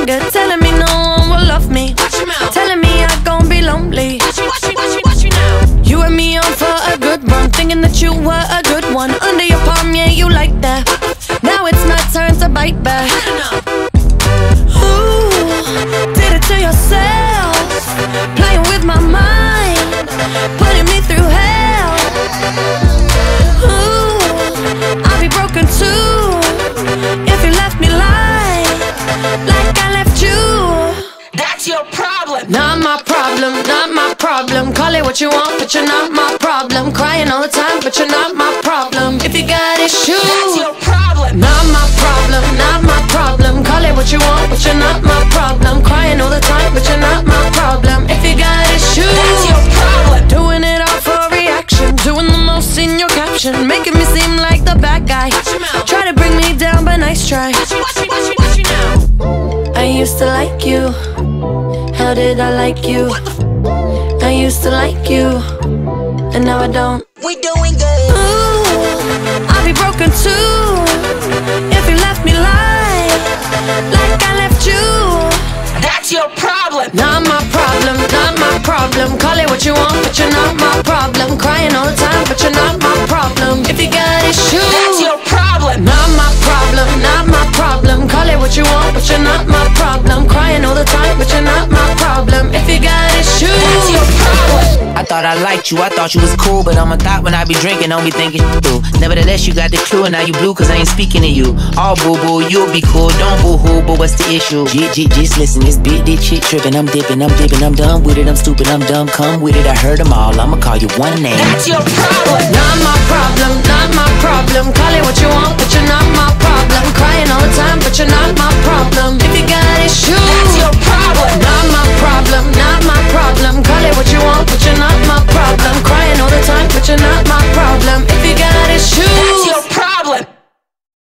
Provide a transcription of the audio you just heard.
anger, telling me no one will love me, telling me I gon' be lonely. Watch me now. You and me on for a good run, thinking that you were a good one. Under your palm, yeah, you like that. Now it's my turn to bite back. Ooh, did it to yourself, playing with my mind, putting me through hell. Ooh, I'll be broken too if you left me like I left you. That's your problem. Not my problem, not my problem. Call it what you want, but you're not my problem. Crying all the time, but you're not my problem. If you got issues, That's your problem. not my problem, not my problem. Call it what you want, but you're not my problem. Crying all the time, but you're not my problem. If you got issues, That's your problem. doing it all for reaction, doing the most in your caption, making me seem like the bad guy. Try to bring me down, but nice try. Watch me now. I used to like you. How did I like you? I used to like you, and now I don't. We doing good. Ooh, I'll be broken too if you left me like I left you. That's your problem. Not my problem, not my problem. Call it what you want, but you're not my problem. Crying all the time, but you're not my problem. If you got issues, That's your problem. not my problem, not my problem. Call it what you want, but you're not my problem. Crying all the time, but you're not my problem. If you got issues, That's your problem. I thought I liked you, I thought you was cool, but I'm a thought when I be drinking, don't be thinking through. Nevertheless, you got the clue, and now you blue, cause I ain't speaking to you. All boo-boo, you'll be cool, don't boo-hoo, but what's the issue? Just listen, this big dick shit tripping, I'm dipping, I'm done with it, I'm stupid, I'm dumb, come with it, I heard them all, I'ma call you one name. That's your problem. not my